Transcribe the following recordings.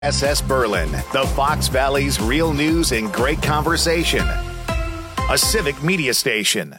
SS Berlin, the Fox Valley's real news and great conversation. A civic media station.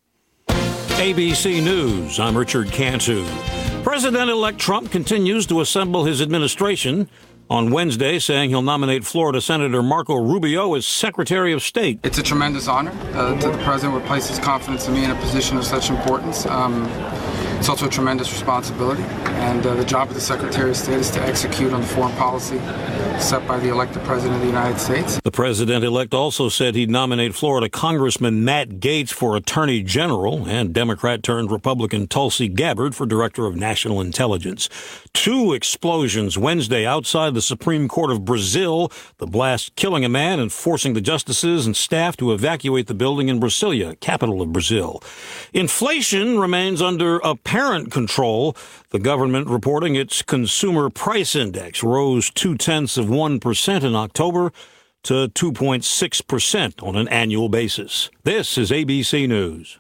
ABC News, I'm Richard Cantu. President-elect Trump continues to assemble his administration. On Wednesday, saying he'll nominate Florida Senator Marco Rubio as Secretary of State. It's a tremendous honor that the President would place his confidence in me in a position of such importance. It's also a tremendous responsibility, and the job of the Secretary of State is to execute on the foreign policy set by the elected President of the United States. The President-elect also said he'd nominate Florida Congressman Matt Gaetz for Attorney General and Democrat-turned-Republican Tulsi Gabbard for Director of National Intelligence. 2 explosions Wednesday outside the Supreme Court of Brazil, the blast killing a man and forcing the justices and staff to evacuate the building in Brasilia, capital of Brazil. Inflation remains under apparent control. The government reporting its consumer price index rose 0.2% in October to 2.6% on an annual basis. This is ABC News.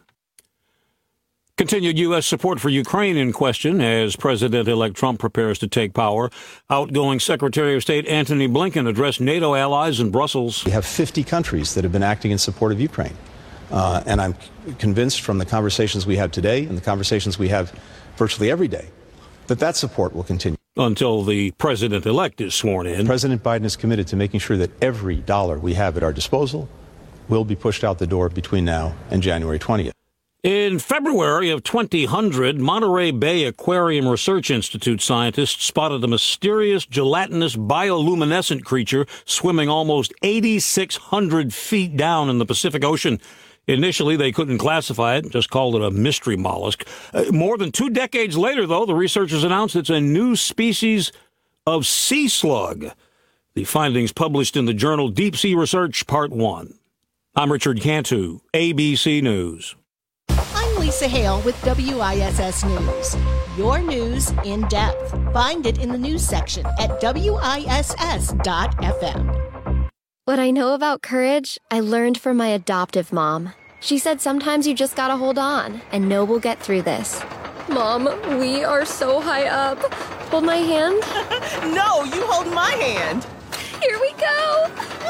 Continued U.S. support for Ukraine in question as President-elect Trump prepares to take power. Outgoing Secretary of State Antony Blinken addressed NATO allies in Brussels. We have 50 countries that have been acting in support of Ukraine. And I'm convinced from the conversations we have today and the conversations we have virtually every day that support will continue. Until the president-elect is sworn in. President Biden is committed to making sure that every dollar we have at our disposal will be pushed out the door between now and January 20th. In February of 2000, Monterey Bay Aquarium Research Institute scientists spotted a mysterious gelatinous bioluminescent creature swimming almost 8,600 feet down in the Pacific Ocean. Initially, they couldn't classify it, just called it a mystery mollusk. More than 2 decades later, though, the researchers announced it's a new species of sea slug. The findings published in the journal Deep Sea Research, Part 1. I'm Richard Cantu, ABC News. I'm Lisa Hale with WISS News. Your news in depth. Find it in the news section at WISS.FM. What I know about courage, I learned from my adoptive mom. She said sometimes you just gotta hold on and know we'll get through this. Mom, we are so high up. Hold my hand. No, you hold my hand. Here we go.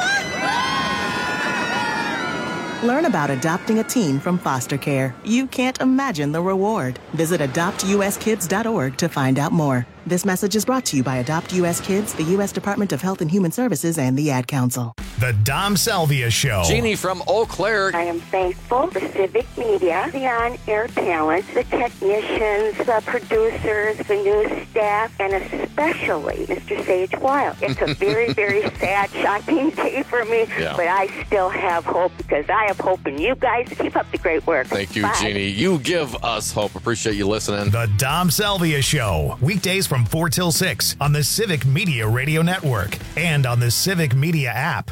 Learn about adopting a teen from foster care. You can't imagine the reward. Visit adoptuskids.org to find out more. This message is brought to you by Adopt U.S. Kids, the U.S. Department of Health and Human Services, and the Ad Council. The Dom Salvia Show. Jeannie from Eau Claire. I am thankful for Civic Media, the on-air talent, the technicians, the producers, the news staff, and especially Mr. Sage Wild. It's a very, very sad, shocking day for me, but I still have hope because I have hope in you guys. Keep up the great work. Thank you, Bye. Jeannie. You give us hope. Appreciate you listening. The Dom Salvia Show. Weekdays from 4 till 6 on the Civic Media Radio Network and on the Civic Media app.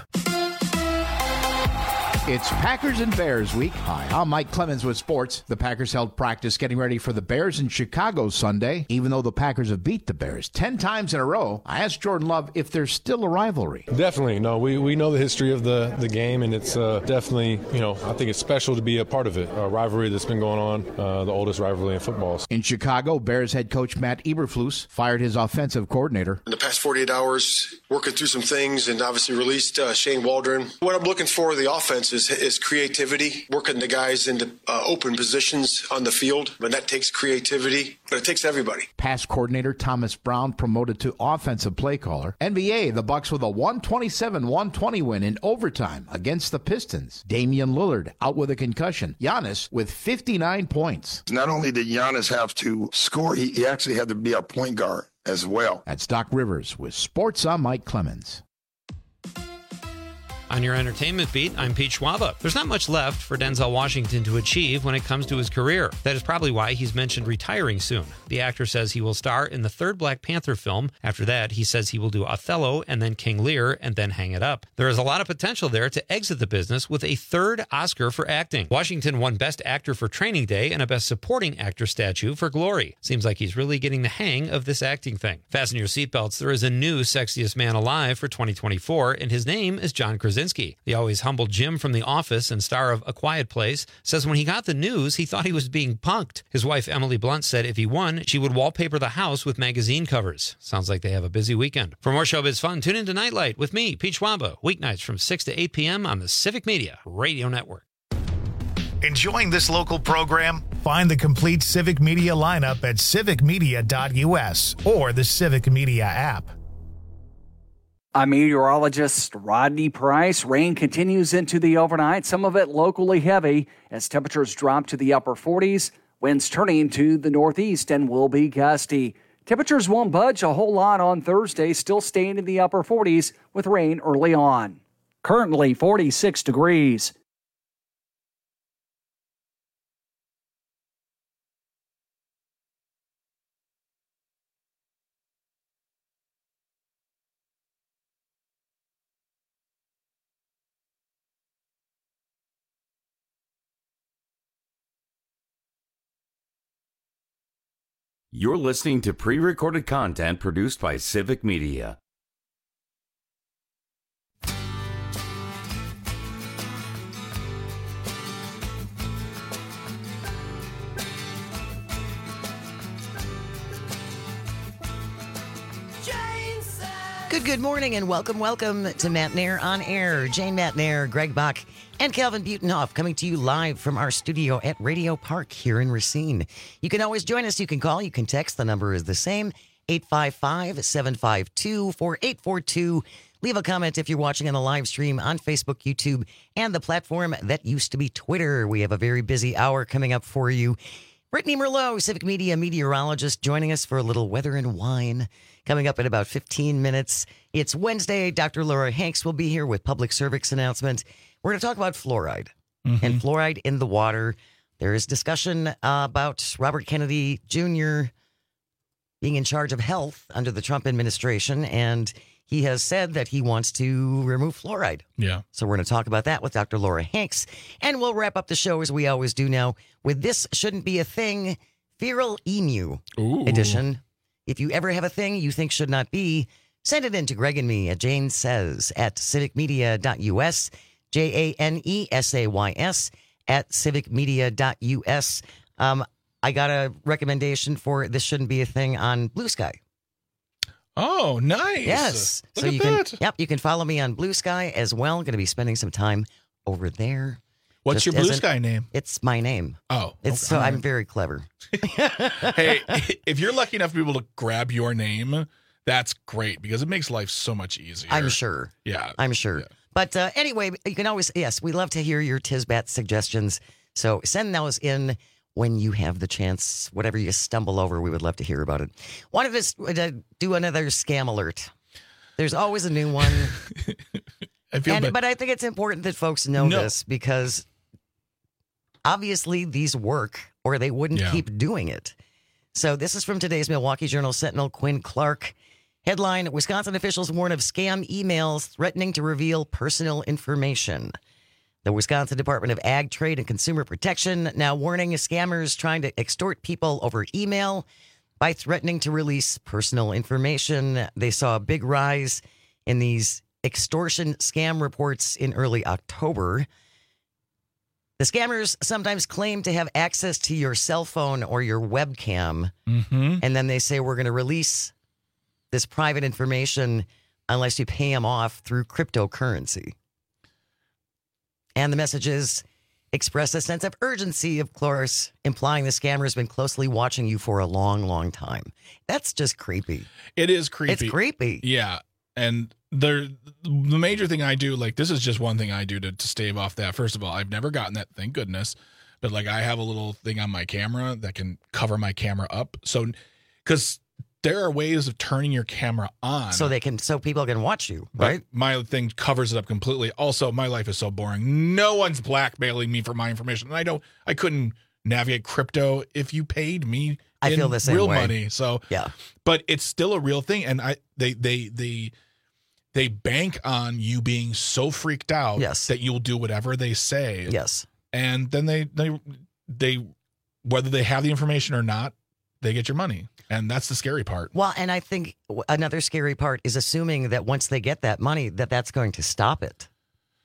It's Packers and Bears week. Hi, I'm Mike Clemens with sports. The Packers held practice getting ready for the Bears in Chicago Sunday. Even though the Packers have beat the Bears 10 times in a row, I asked Jordan Love if there's still a rivalry. Definitely. No, we know the history of the game, and it's definitely, I think it's special to be a part of it. A rivalry that's been going on, the oldest rivalry in football. In Chicago, Bears head coach Matt Eberflus fired his offensive coordinator. In the past 48 hours, working through some things and obviously released Shane Waldron. What I'm looking for the offense is creativity, working the guys into open positions on the field. And that takes creativity, but it takes everybody. Pass coordinator Thomas Brown promoted to offensive play caller. NBA, the Bucks with a 127-120 win in overtime against the Pistons. Damian Lillard out with a concussion. Giannis with 59 points. Not only did Giannis have to score, he actually had to be a point guard as well. That's Doc Rivers with Sports. I'm Mike Clemens. On your entertainment beat, I'm Pete Schwaba. There's not much left for Denzel Washington to achieve when it comes to his career. That is probably why he's mentioned retiring soon. The actor says he will star in the third Black Panther film. After that, he says he will do Othello and then King Lear and then hang it up. There is a lot of potential there to exit the business with a third Oscar for acting. Washington won Best Actor for Training Day and a Best Supporting Actor statue for Glory. Seems like he's really getting the hang of this acting thing. Fasten your seatbelts. There is a new Sexiest Man Alive for 2024, and his name is John Krasinski. Krasinski. The always humble Jim from The Office and star of A Quiet Place says when he got the news, he thought he was being punked. His wife, Emily Blunt, said if he won, she would wallpaper the house with magazine covers. Sounds like they have a busy weekend. For more showbiz fun, tune in to Nightlight with me, Pete Schwaba, weeknights from 6 to 8 p.m. on the Civic Media Radio Network. Enjoying this local program? Find the complete Civic Media lineup at civicmedia.us or the Civic Media app. I'm meteorologist Rodney Price. Rain continues into the overnight, some of it locally heavy as temperatures drop to the upper 40s. Winds turning to the northeast and will be gusty. Temperatures won't budge a whole lot on Thursday, still staying in the upper 40s with rain early on. Currently 46 degrees. You're listening to pre-recorded content produced by Civic Media. Good morning and welcome to Matt Nair on Air. Jane Matt Nair, Greg Bach, and Calvin Butenhoff coming to you live from our studio at Radio Park here in Racine. You can always join us. You can call, you can text. The number is the same, 855-752-4842. Leave a comment if you're watching on the live stream on Facebook, YouTube, and the platform that used to be Twitter. We have a very busy hour coming up for you. Brittany Merlot, Civic Media meteorologist, joining us for a little weather and wine. Coming up in about 15 minutes. It's Wednesday. Dr. Laura Hanks will be here with public service announcement. We're going to talk about fluoride and fluoride in the water. There is discussion about Robert Kennedy Jr. being in charge of health under the Trump administration, and he has said that he wants to remove fluoride. Yeah. So we're going to talk about that with Dr. Laura Hanks, and we'll wrap up the show as we always do now with This Shouldn't Be a Thing, Feral Emu edition. If you ever have a thing you think should not be, send it in to Greg and me at Jane Says at civicmedia.us, JANESAYS at civicmedia.us. I got a recommendation for This Shouldn't Be a Thing on Blue Sky. Oh, nice. Yes. Look so at you that. can, you can follow me on Blue Sky as well. Going to be spending some time over there. What's your Blue Sky name? It's my name. Oh, it's so I'm very clever. Hey, if you're lucky enough to be able to grab your name, that's great because it makes life so much easier. I'm sure. Yeah. I'm sure. Yeah. But anyway, you can always, yes, we love to hear your Tisbat suggestions. So send those in when you have the chance. Whatever you stumble over, we would love to hear about it. Wanted to do another scam alert. There's always a new one. But I think it's important that folks know this because obviously these work or they wouldn't keep doing it. So this is from today's Milwaukee Journal Sentinel, Quinn Clark. Headline, Wisconsin officials warn of scam emails threatening to reveal personal information. The Wisconsin Department of Ag, Trade, and Consumer Protection now warning scammers trying to extort people over email by threatening to release personal information. They saw a big rise in these extortion scam reports in early October. The scammers sometimes claim to have access to your cell phone or your webcam, and then they say, we're going to release this private information unless you pay them off through cryptocurrency. And the messages express a sense of urgency, of course, implying the scammer has been closely watching you for a long, long time. That's just creepy. It is creepy. It's creepy. Yeah. And the major thing I do, like, this is just one thing I do to stave off that. First of all, I've never gotten that, thank goodness. But, like, I have a little thing on my camera that can cover my camera up. So, because there are ways of turning your camera on. So people can watch you, right? My thing covers it up completely. Also, my life is so boring. No one's blackmailing me for my information. And I couldn't navigate crypto if you paid me I feel the same real way. money. So, yeah. But it's still a real thing. And they bank on you being so freaked out that you'll do whatever they say. Yes. And then they whether they have the information or not, they get your money. And that's the scary part. Well, and I think another scary part is assuming that once they get that money, that's going to stop it.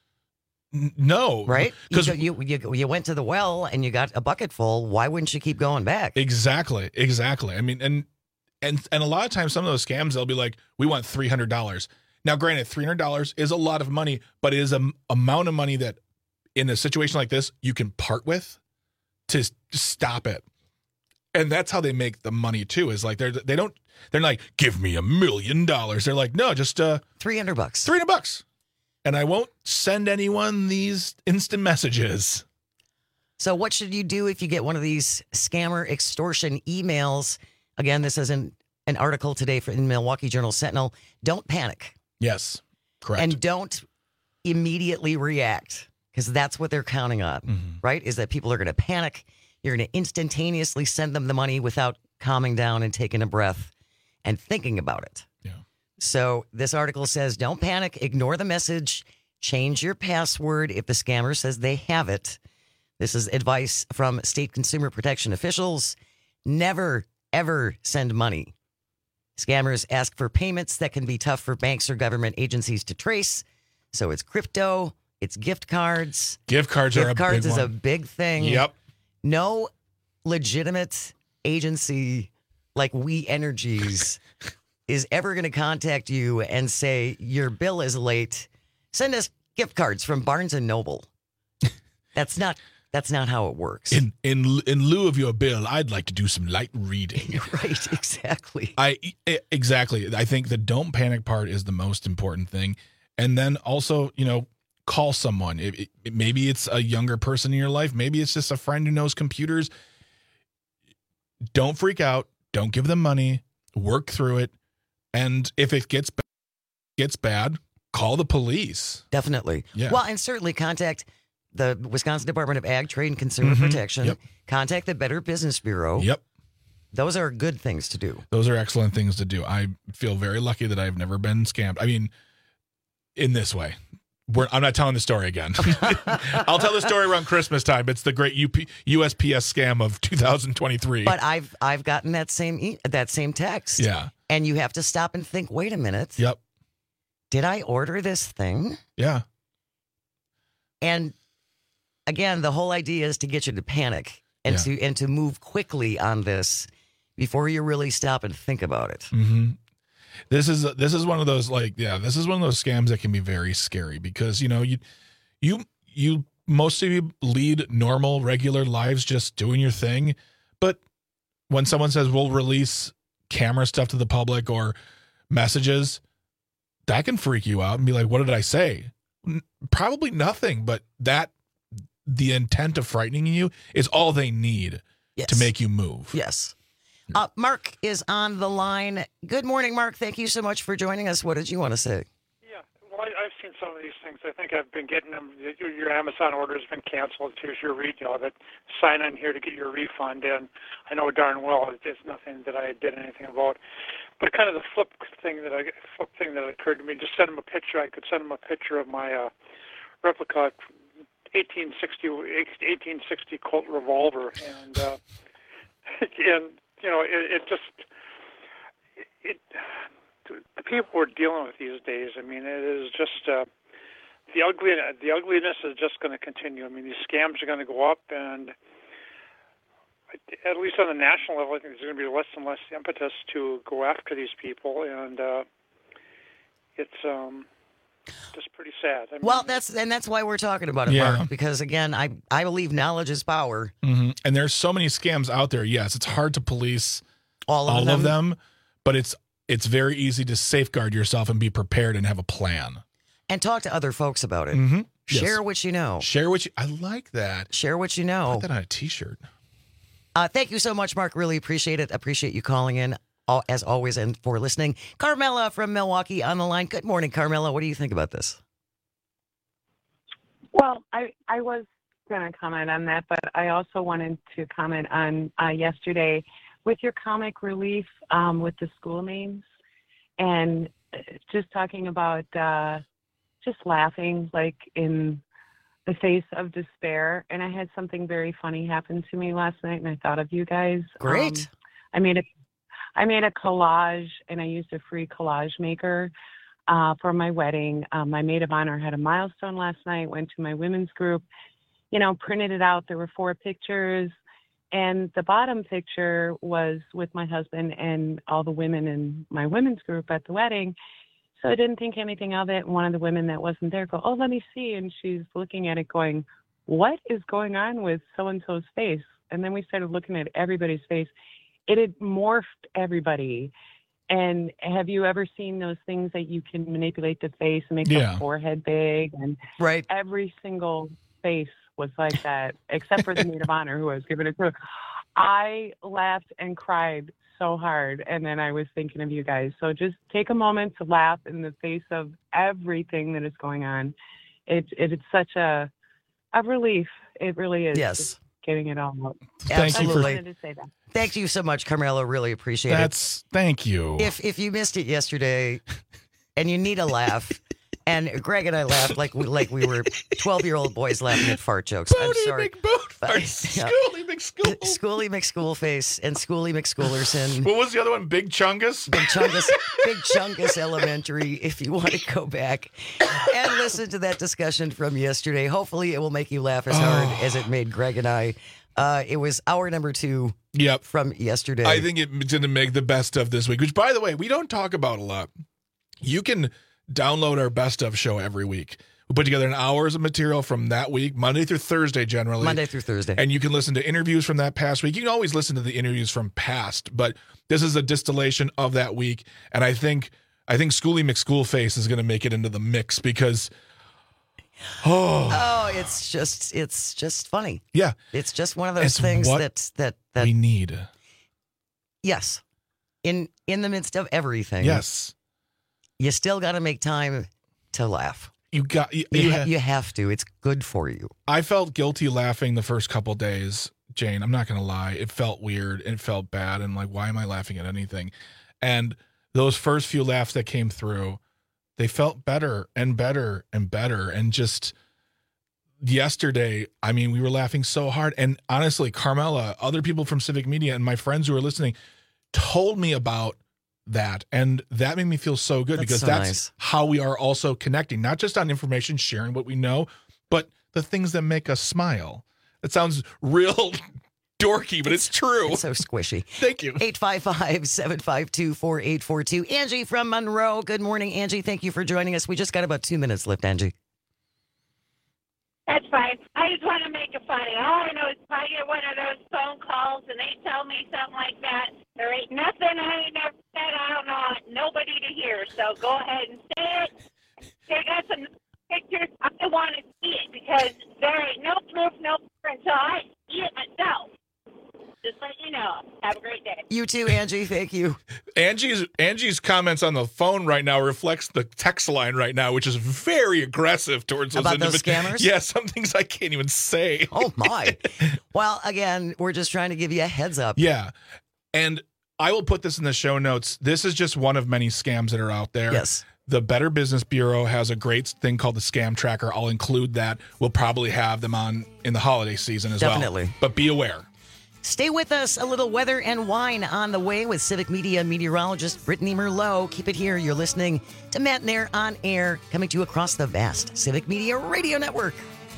No. Right? Because you went to the well and you got a bucket full. Why wouldn't you keep going back? Exactly. I mean, and a lot of times some of those scams, they'll be like, we want $300. Now, granted, $300 is a lot of money, but it is an amount of money that in a situation like this, you can part with to stop it. And that's how they make the money too, is like they're like, give me $1 million. They're like, no, just $300. $300. And I won't send anyone these instant messages. So what should you do if you get one of these scammer extortion emails? Again, this is an article today in Milwaukee Journal Sentinel. Don't panic. Yes, correct. And don't immediately react, because that's what they're counting on, right? Is that people are going to panic. You're going to instantaneously send them the money without calming down and taking a breath and thinking about it. Yeah. So this article says, don't panic, ignore the message, change your password if the scammer says they have it. This is advice from state consumer protection officials. Never, ever send money. Scammers ask for payments that can be tough for banks or government agencies to trace. So it's crypto, it's gift cards. Gift cards are a big one. Gift cards is a big thing. Yep. No legitimate agency like We Energies is ever going to contact you and say your bill is late. Send us gift cards from Barnes and Noble. That's not how it works. In lieu of your bill, I'd like to do some light reading. Right, exactly. Exactly. I think the don't panic part is the most important thing. And then also, call someone. Maybe it's a younger person in your life. Maybe it's just a friend who knows computers. Don't freak out. Don't give them money. Work through it. And if it gets bad, call the police. Definitely. Yeah. Well, and certainly contact the Wisconsin Department of Ag, Trade, and Consumer Protection. Yep. Contact the Better Business Bureau. Yep. Those are good things to do. Those are excellent things to do. I feel very lucky that I've never been scammed. I mean, in this way. I'm not telling the story again. I'll tell the story around Christmas time. It's the great USPS scam of 2023. But I've gotten that same text. Yeah. And you have to stop and think, wait a minute. Yep. Did I order this thing? Yeah. And again, the whole idea is to get you to panic and to move quickly on this before you really stop and think about it. Mm-hmm. This is one of those this is one of those scams that can be very scary because you most of you lead normal regular lives just doing your thing, but when someone says we'll release camera stuff to the public or messages, that can freak you out and be like, what did I say? Probably nothing, but the intent of frightening you is all they need to make you move. Yes. Mark is on the line. Good morning, Mark. Thank you so much for joining us. What did you want to say? Yeah, well, I've seen some of these things. I think I've been getting them. Your Amazon order has been canceled. Here's your that sign on here to get your refund. And I know darn well it's nothing that I did anything about. But kind of the flip thing that occurred to me, just send them a picture. I could send them a picture of my replica 1860 Colt revolver, and the people we're dealing with these days. I mean, it is just the ugliness is just going to continue. I mean, these scams are going to go up, and at least on the national level, I think there's going to be less and less impetus to go after these people, and it's just pretty sad. I mean, that's why we're talking about it, Mark, because again, I believe knowledge is power. Mm-hmm. And there's so many scams out there. Yes, it's hard to police all of them, but it's very easy to safeguard yourself and be prepared and have a plan. And talk to other folks about it. Mm-hmm. Share what you know. I like that. Share what you know. Put that on a t-shirt. Thank you so much, Mark. Really appreciate it. Appreciate you calling in, as always, and for listening. Carmela from Milwaukee on the line. Good morning, Carmela. What do you think about this? Well, I was going to comment on that, but I also wanted to comment on yesterday with your comic relief with the school names and just talking about just laughing like in the face of despair. And I had something very funny happen to me last night, and I thought of you guys. Great. I made a collage, and I used a free collage maker for my wedding. My maid of honor had a milestone last night, went to my women's group, printed it out. There were 4 pictures. And the bottom picture was with my husband and all the women in my women's group at the wedding. So I didn't think anything of it. One of the women that wasn't there go, "Oh, let me see." And she's looking at it going, "What is going on with so-and-so's face?" And then we started looking at everybody's face. It had morphed everybody. And have you ever seen those things that you can manipulate the face and make the forehead big? And right. Every single face was like that, except for the maid of honor who I was giving it to. I laughed and cried so hard, and then I was thinking of you guys. So just take a moment to laugh in the face of everything that is going on. It's such a relief. It really is. Yes. Just getting it all out. Absolutely. I wanted to say that. Thank you so much, Carmela. Really appreciate it. Thank you. If you missed it yesterday and you need a laugh, and Greg and I laughed like we were 12-year-old boys laughing at fart jokes. I'm sorry. Schooly McSchool. Schooly McSchoolface and Schooly McSchoolerson. What was the other one? Big Chungus? Big Chungus Elementary, if you want to go back and listen to that discussion from yesterday. Hopefully it will make you laugh as hard as it made Greg and I. It was hour number 2 from yesterday. I think it's going to make the best of this week, which, by the way, we don't talk about a lot. You can download our best of show every week. We put together an hours of material from that week, Monday through Thursday, generally. Monday through Thursday. And you can listen to interviews from that past week. You can always listen to the interviews from past, but this is a distillation of that week. And I think Schooly McSchoolface is going to make it into the mix because it's just funny. Yeah. It's just one of those things that we need. Yes. In the midst of everything. Yes. You still got to make time to laugh. You have to. It's good for you. I felt guilty laughing the first couple days, Jane. I'm not going to lie. It felt weird. It felt bad. And like, why am I laughing at anything? And those first few laughs that came through, they felt better and better and better. And just yesterday, I mean, we were laughing so hard. And honestly, Carmela, other people from Civic Media and my friends who are listening told me about that, and that made me feel so good because that's nice. How we are also connecting, not just on information, sharing what we know, but the things that make us smile. It sounds real dorky, but it's true. It's so squishy. Thank you. 855-752-4842. Angie from Monroe. Good morning, Angie. Thank you for joining us. We just got about 2 minutes left, Angie. That's fine. I just want to make it funny. All I know is if I get one of those phone calls and they tell me something like that, there ain't nothing I ain't never said. I don't want nobody to hear. So go ahead and say it. They got some pictures. I want to see it because there ain't no proof, no proof until I see it myself. Just let you know. Have a great day. You too, Angie. Thank you. Angie's comments on the phone right now reflects the text line right now, which is very aggressive towards those about those scammers. Yeah, some things I can't even say. Oh my! Well, again, we're just trying to give you a heads up. Yeah, and I will put this in the show notes. This is just one of many scams that are out there. Yes. The Better Business Bureau has a great thing called the Scam Tracker. I'll include that. We'll probably have them on in the holiday season as well. Definitely. But be aware. Stay with us. A little weather and wine on the way with Civic Media meteorologist Brittany Merlot. Keep it here. You're listening to Matt Nair on Air, coming to you across the vast Civic Media Radio Network.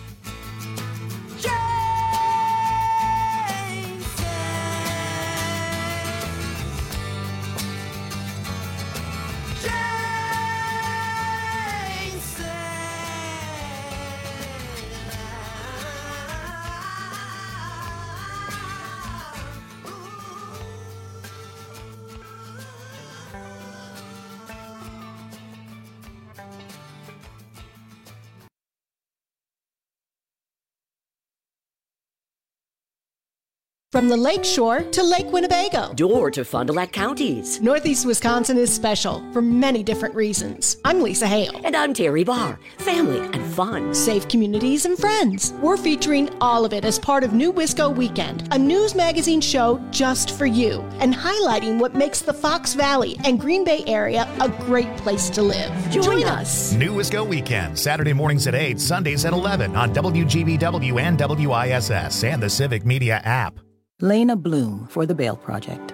From the Lake Shore to Lake Winnebago. Door to Fond du Lac counties. Northeast Wisconsin is special for many different reasons. I'm Lisa Hale. And I'm Terry Barr. Family and fun. Safe communities and friends. We're featuring all of it as part of New Wisco Weekend, a news magazine show just for you, and highlighting what makes the Fox Valley and Green Bay area a great place to live. Join us. New Wisco Weekend, Saturday mornings at 8, Sundays at 11 on WGBW and WISS and the Civic Media app. Lena Bloom for the Bail Project.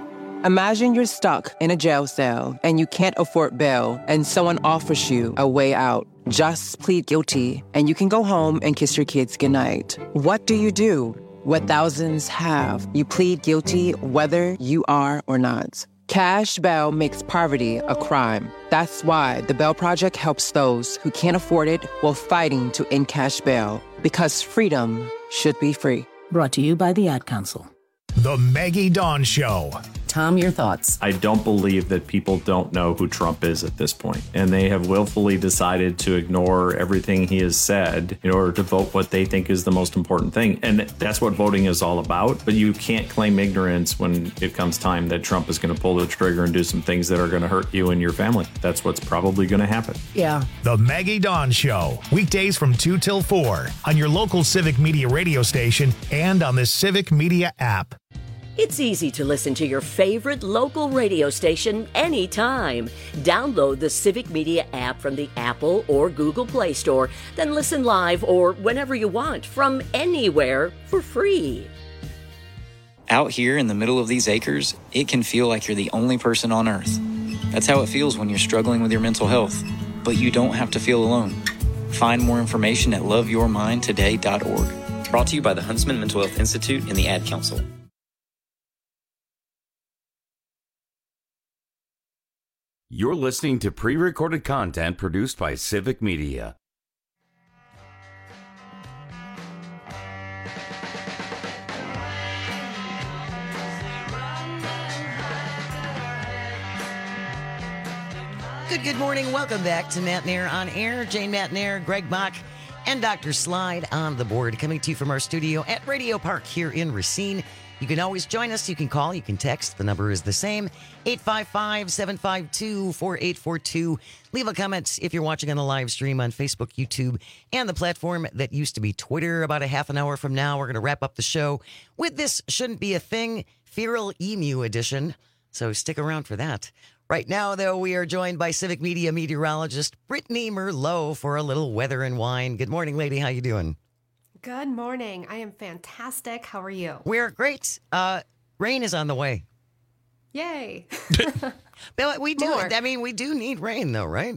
Imagine you're stuck in a jail cell and you can't afford bail and someone offers you a way out. Just plead guilty and you can go home and kiss your kids goodnight. What do? What thousands have. You plead guilty whether you are or not. Cash bail makes poverty a crime. That's why the Bail Project helps those who can't afford it while fighting to end cash bail. Because freedom should be free. Brought to you by the Ad Council. The Maggie Dawn Show. Tom, your thoughts? I don't believe that people don't know who Trump is at this point, and they have willfully decided to ignore everything he has said in order to vote what they think is the most important thing. And that's what voting is all about. But you can't claim ignorance when it comes time that Trump is going to pull the trigger and do some things that are going to hurt you and your family. That's what's probably going to happen. Yeah. The Maggie Dawn Show. Weekdays from 2 till 4 on your local Civic Media radio station and on the Civic Media app. It's easy to listen to your favorite local radio station anytime. Download the Civic Media app from the Apple or Google Play Store, then listen live or whenever you want from anywhere for free. Out here in the middle of these acres, it can feel like you're the only person on Earth. That's how it feels when you're struggling with your mental health. But you don't have to feel alone. Find more information at loveyourmindtoday.org. Brought to you by the Huntsman Mental Health Institute and the Ad Council. You're listening to pre-recorded content produced by Civic Media. Good morning. Welcome back to Matt Nair on Air. Jane Matt Nair, Greg Bach, and Dr. Slide on the board, coming to you from our studio at Radio Park here in Racine. You can always join us. You can call. You can text. The number is the same, 855-752-4842. Leave a comment if you're watching on the live stream on Facebook, YouTube, and the platform that used to be Twitter. About a half an hour from now, we're going to wrap up the show with This Shouldn't Be a Thing, Feral Emu Edition. So stick around for that. Right now, though, we are joined by Civic Media meteorologist Brittany Merlot for a little weather and wine. Good morning, lady. How you doing? Good morning. I am fantastic. How are you? We're great. Rain is on the way. Yay. But we do. More. I mean, we do need rain, though, right?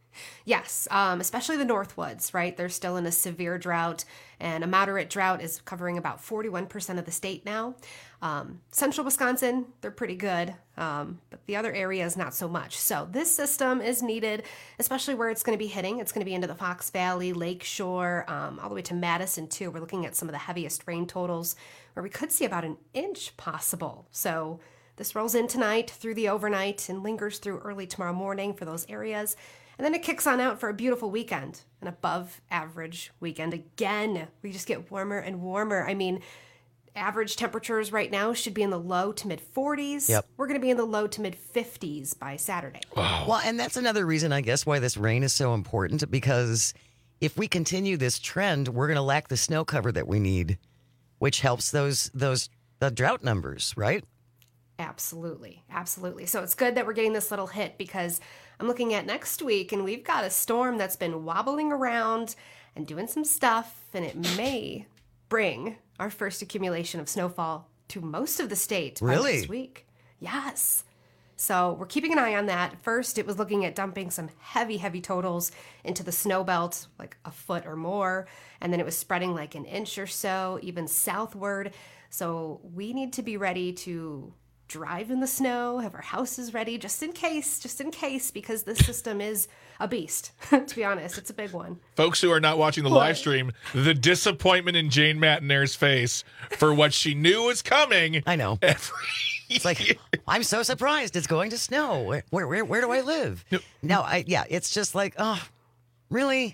Yes, especially the Northwoods, right? They're still in a severe drought, and a moderate drought is covering about 41% of the state now. Central Wisconsin, they're pretty good, but the other areas, not so much. So this system is needed, especially where it's going to be hitting. It's going to be into the Fox Valley, Lakeshore, all the way to Madison, too. We're looking at some of the heaviest rain totals, where we could see about an inch possible. So this rolls in tonight through the overnight and lingers through early tomorrow morning for those areas. And then it kicks on out for a beautiful weekend, an above average weekend. Again, we just get warmer and warmer. I mean, average temperatures right now should be in the low to mid 40s. Yep. We're going to be in the low to mid 50s by Saturday. Wow. Well, and that's another reason, I guess, why this rain is so important, because if we continue this trend, we're going to lack the snow cover that we need, which helps the drought numbers, right? Absolutely. Absolutely. So it's good that we're getting this little hit, because I'm looking at next week and we've got a storm that's been wobbling around and doing some stuff, and it may bring our first accumulation of snowfall to most of the state by next week. Yes. So we're keeping an eye on that. First, it was looking at dumping some heavy, heavy totals into the snow belt, like a foot or more. And then it was spreading like an inch or so, even southward. So we need to be ready to drive in the snow, have our houses ready just in case, because this system is a beast. To be honest, it's a big one. Folks who are not watching the live stream, the disappointment in Jane Matnair's face for what she knew was coming. I know. It's like, I'm so surprised it's going to snow. Where do I live? No, it's just like, oh, really?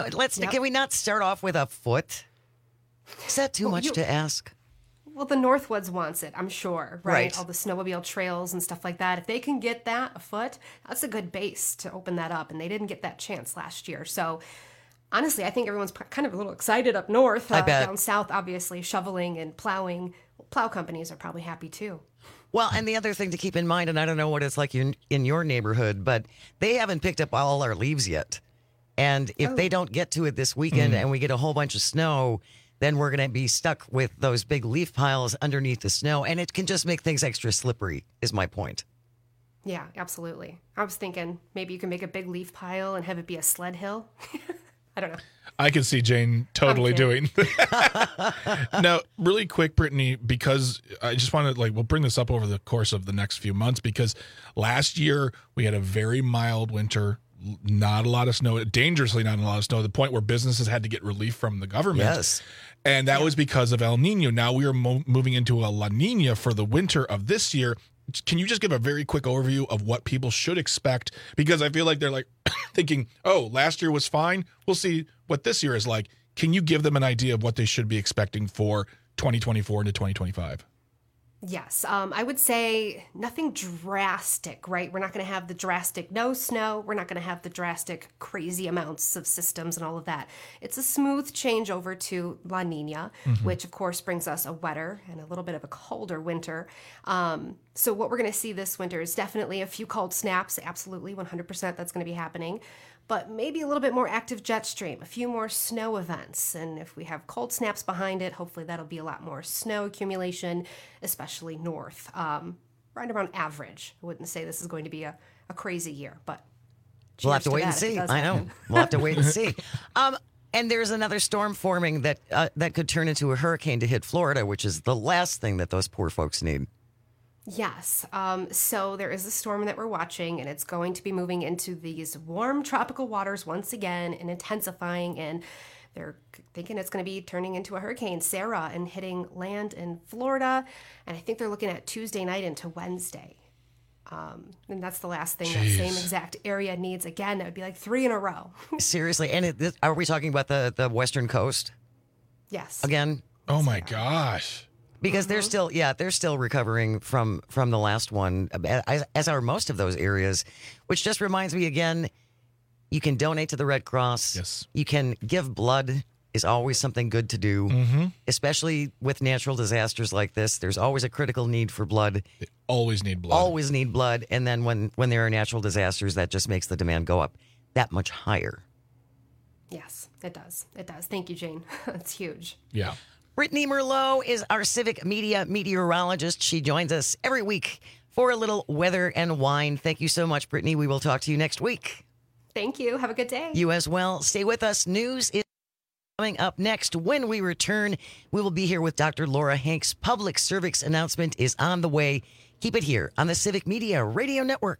Can we not start off with a foot? Is that too much to ask? Well, the Northwoods wants it, I'm sure, Right. All the snowmobile trails and stuff like that. If they can get that a foot, that's a good base to open that up. And they didn't get that chance last year. So honestly, I think everyone's kind of a little excited up north. I bet. Down south, obviously, shoveling and plowing. Plow companies are probably happy too. Well, and the other thing to keep in mind, and I don't know what it's like in your neighborhood, but they haven't picked up all our leaves yet. And if they don't get to it this weekend and we get a whole bunch of snow, then we're going to be stuck with those big leaf piles underneath the snow, and it can just make things extra slippery, is my point. Yeah, absolutely. I was thinking maybe you can make a big leaf pile and have it be a sled hill. I don't know. I can see Jane totally doing that. Now, really quick, Brittany, because I just want to, we'll bring this up over the course of the next few months, because last year we had a very mild winter, not a lot of snow, dangerously not a lot of snow, to the point where businesses had to get relief from the government. Yes. And that was because of El Nino. Now we are moving into a La Nina for the winter of this year. Can you just give a very quick overview of what people should expect? Because I feel like they're thinking, oh, last year was fine. We'll see what this year is like. Can you give them an idea of what they should be expecting for 2024 into 2025? Yes, I would say nothing drastic, right? We're not going to have the drastic no snow. We're not going to have the drastic crazy amounts of systems and all of that. It's a smooth change over to La Nina, which of course brings us a wetter and a little bit of a colder winter. So what we're going to see this winter is definitely a few cold snaps. Absolutely, 100% that's going to be happening. But maybe a little bit more active jet stream, a few more snow events. And if we have cold snaps behind it, hopefully that'll be a lot more snow accumulation, especially north, right around average. I wouldn't say this is going to be a crazy year, but we'll have to wait and see. I know. We'll have to wait and see. And there's another storm forming that could turn into a hurricane to hit Florida, which is the last thing that those poor folks need. Yes. So there is a storm that we're watching, and it's going to be moving into these warm tropical waters once again and intensifying. And they're thinking it's going to be turning into a hurricane, Sarah, and hitting land in Florida. And I think they're looking at Tuesday night into Wednesday. And that's the last thing that same exact area needs. Again, that would be like 3 in a row. Seriously. And are we talking about the western coast? Yes. Again? Oh, my gosh. Because they're still recovering from the last one, as are most of those areas, which just reminds me again, you can donate to the Red Cross. Yes. You can give blood is always something good to do, especially with natural disasters like this. There's always a critical need for blood. They always need blood. Always need blood. And then when there are natural disasters, that just makes the demand go up that much higher. Yes, it does. It does. Thank you, Jane. It's huge. Yeah. Brittany Merlot is our Civic Media meteorologist. She joins us every week for a little weather and wine. Thank you so much, Brittany. We will talk to you next week. Thank you. Have a good day. You as well. Stay with us. News is coming up next. When we return, we will be here with Dr. Laura Hanks. Public service announcement is on the way. Keep it here on the Civic Media Radio Network.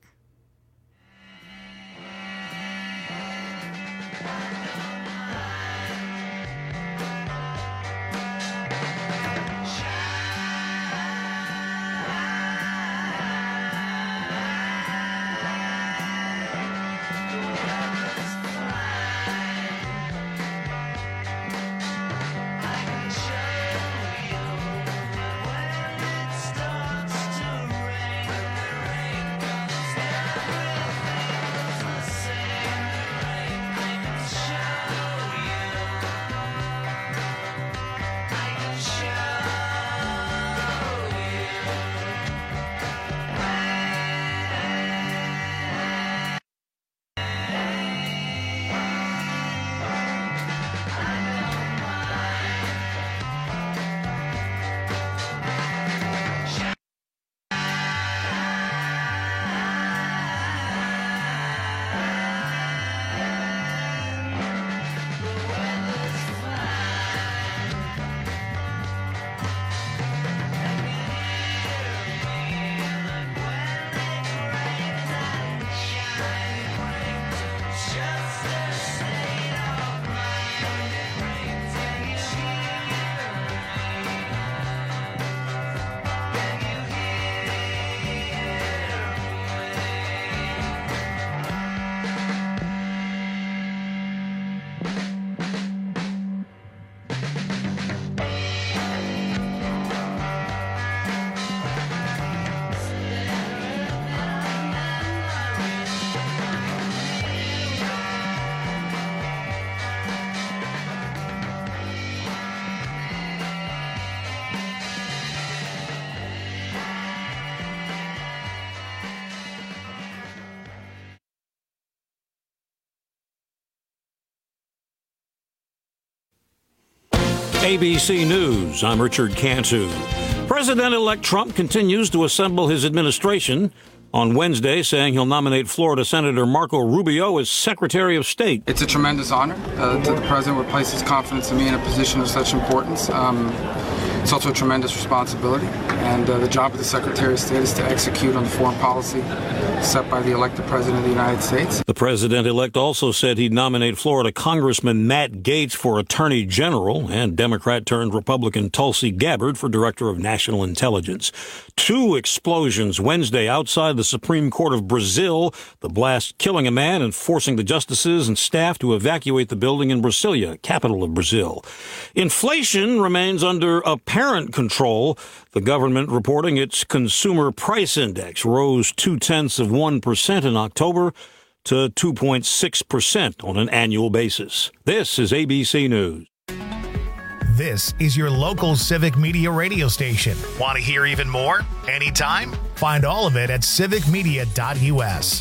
ABC News, I'm Richard Cantu. President-elect Trump continues to assemble his administration. On Wednesday, saying he'll nominate Florida Senator Marco Rubio as Secretary of State. It's a tremendous honor that the President would place his confidence in me in a position of such importance. It's also a tremendous responsibility, and the job of the Secretary of State is to execute on the foreign policy set by the elected President of the United States. The President-elect also said he'd nominate Florida Congressman Matt Gaetz for Attorney General and Democrat-turned-Republican Tulsi Gabbard for Director of National Intelligence. 2 explosions Wednesday outside the Supreme Court of Brazil, the blast killing a man and forcing the justices and staff to evacuate the building in Brasilia, capital of Brazil. Inflation remains under apparent control. The government reporting its consumer price index rose 0.2% in October to 2.6% on an annual basis. This is ABC News. This is your local Civic Media radio station. Want to hear even more? Anytime? Find all of it at civicmedia.us.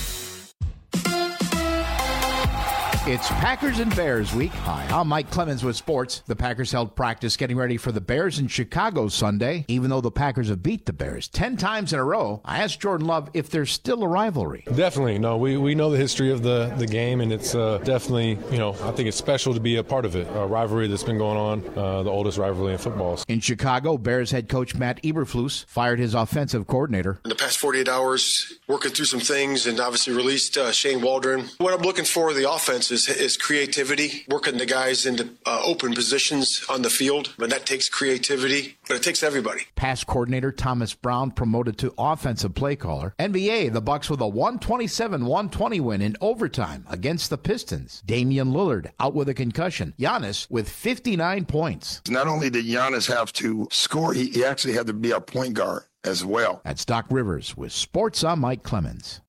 It's Packers and Bears week. Hi, I'm Mike Clemens with sports. The Packers held practice getting ready for the Bears in Chicago Sunday. Even though the Packers have beat the Bears 10 times in a row, I asked Jordan Love if there's still a rivalry. Definitely. No, we know the history of the game, and it's definitely, I think it's special to be a part of it. A rivalry that's been going on, the oldest rivalry in football. In Chicago, Bears head coach Matt Eberflus fired his offensive coordinator. In the past 48 hours, working through some things and obviously released Shane Waldron. What I'm looking for the offense is creativity, working the guys into open positions on the field. And that takes creativity, but it takes everybody. Pass coordinator Thomas Brown promoted to offensive play caller. NBA, the Bucks with a 127-120 win in overtime against the Pistons. Damian Lillard out with a concussion. Giannis with 59 points. Not only did Giannis have to score, he actually had to be our point guard as well. That's Doc Rivers with Sports. I'm Mike Clemens.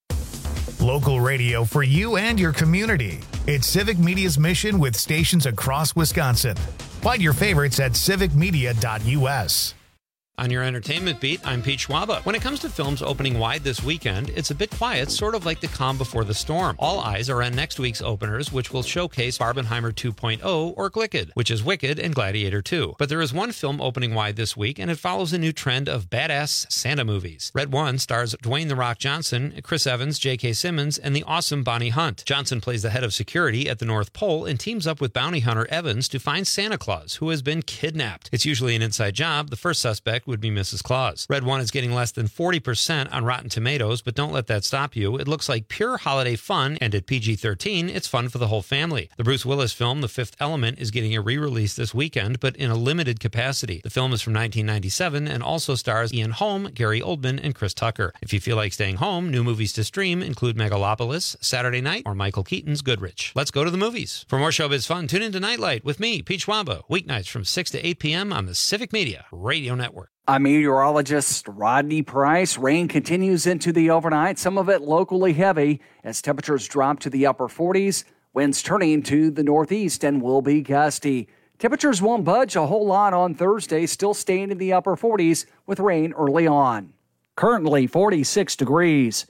Local radio for you and your community. It's Civic Media's mission with stations across Wisconsin. Find your favorites at civicmedia.us. On your entertainment beat, I'm Pete Schwaba. When it comes to films opening wide this weekend, it's a bit quiet, sort of like the calm before the storm. All eyes are on next week's openers, which will showcase Barbenheimer 2.0 or Glicked, which is Wicked and Gladiator 2. But there is one film opening wide this week, and it follows a new trend of badass Santa movies. Red One stars Dwayne "The Rock" Johnson, Chris Evans, J.K. Simmons, and the awesome Bonnie Hunt. Johnson plays the head of security at the North Pole and teams up with bounty hunter Evans to find Santa Claus, who has been kidnapped. It's usually an inside job. The first suspect would be Mrs. Claus. Red One is getting less than 40% on Rotten Tomatoes, but don't let that stop you. It looks like pure holiday fun, and at PG-13, it's fun for the whole family. The Bruce Willis film, The Fifth Element, is getting a re-release this weekend, but in a limited capacity. The film is from 1997 and also stars Ian Holm, Gary Oldman, and Chris Tucker. If you feel like staying home, new movies to stream include Megalopolis, Saturday Night, or Michael Keaton's Goodrich. Let's go to the movies. For more showbiz fun, tune into Nightlight with me, Pete Schwaba, weeknights from 6 to 8 p.m. on the Civic Media Radio Network. I'm meteorologist Rodney Price. Rain continues into the overnight, some of it locally heavy as temperatures drop to the upper 40s. Winds turning to the northeast and will be gusty. Temperatures won't budge a whole lot on Thursday, still staying in the upper 40s with rain early on. Currently 46 degrees.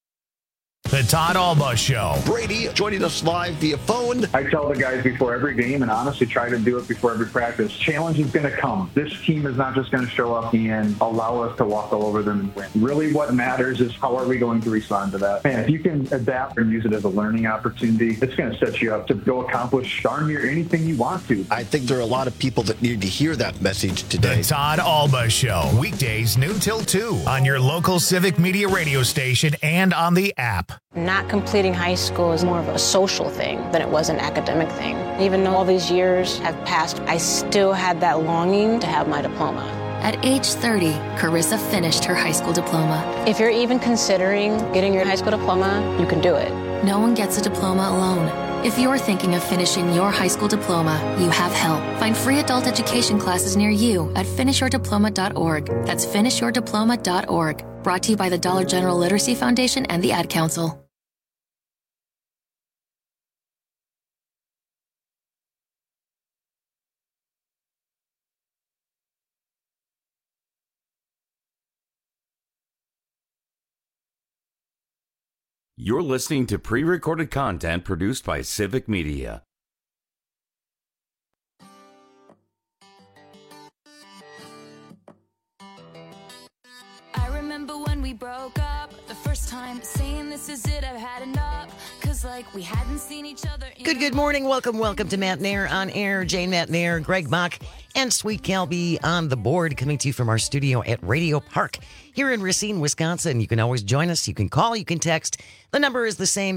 The Todd Alba Show. Brady joining us live via phone. I tell the guys before every game, and honestly try to do it before every practice, challenge is going to come. This team is not just going to show up and allow us to walk all over them and win. Really what matters is how are we going to respond to that. And if you can adapt and use it as a learning opportunity, it's going to set you up to go accomplish darn near anything you want to. I think there are a lot of people that need to hear that message today. The Todd Alba Show. Weekdays noon till 2 on your local Civic Media radio station and on the app. Not completing high school is more of a social thing than it was an academic thing. Even though all these years have passed, I still had that longing to have my diploma. At age 30, Carissa finished her high school diploma. If you're even considering getting your high school diploma, you can do it. No one gets a diploma alone. If you're thinking of finishing your high school diploma, you have help. Find free adult education classes near you at finishyourdiploma.org. That's finishyourdiploma.org. Brought to you by the Dollar General Literacy Foundation and the Ad Council. You're listening to pre-recorded content produced by Civic Media. broke up the first time, saying this is it, I've had enough, cause like we hadn't seen each other. Good morning. Welcome to Matt Nair on air. Jane Matt Nair, Greg Mock, and Sweet Calby on the board, coming to you from our studio at Radio Park here in Racine, Wisconsin. You can always join us. You can call, you can text. The number is the same,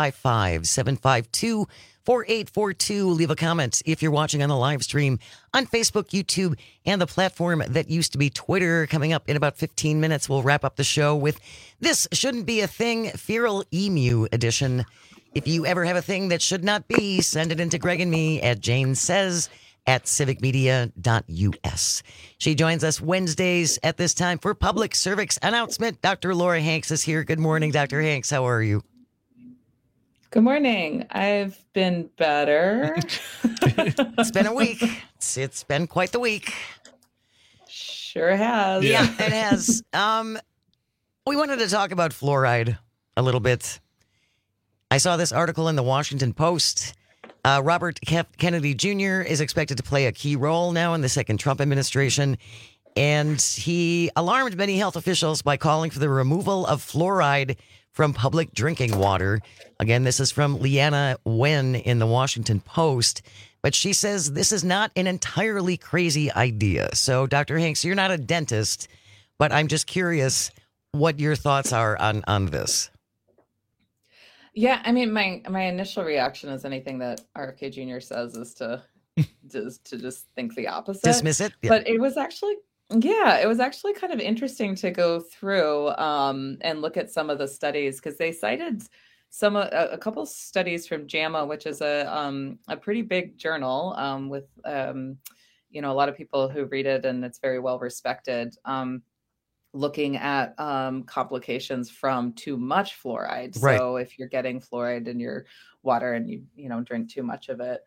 855-752-4842. Leave a comment if you're watching on the live stream on Facebook, YouTube, and the platform that used to be Twitter. Coming up in about 15 minutes, we'll wrap up the show with This Shouldn't Be a Thing, Feral Emu edition. If you ever have a thing that should not be, send it into Greg and me at janesays@civicmedia.us. She joins us Wednesdays at this time for Public Service Announcement. Dr. Laura Hanks is here. Good morning, Dr. Hanks. How are you? Good morning. I've been better. It's been a week. It's been quite the week. Sure has. Yeah, it has. We wanted to talk about fluoride a little bit. I saw this article in the Washington Post. Robert Kennedy Jr. is expected to play a key role now in the second Trump administration. And he alarmed many health officials by calling for the removal of fluoride from public drinking water. Again, this is from Leanna Wen in the Washington Post. But she says this is not an entirely crazy idea. So, Dr. Hanks, you're not a dentist, but I'm just curious what your thoughts are on this. Yeah, I mean, my initial reaction is anything that RFK Jr. says is to just think the opposite. Dismiss it? Yeah. But it was actually kind of interesting to go through and look at some of the studies, because they cited a couple studies from JAMA, which is a pretty big journal with a lot of people who read it, and it's very well respected. Looking at complications from too much fluoride. Right. So if you're getting fluoride in your water and you drink too much of it.